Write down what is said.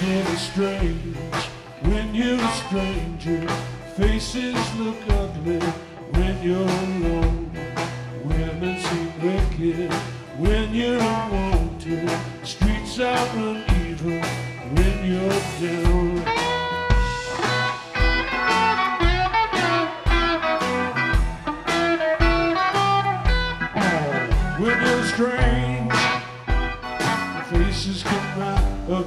getting strange when you're a stranger. Faces look ugly when you're alone. Women seem wicked when you're unwanted. Streets are uneven when you're down. When you're a stranger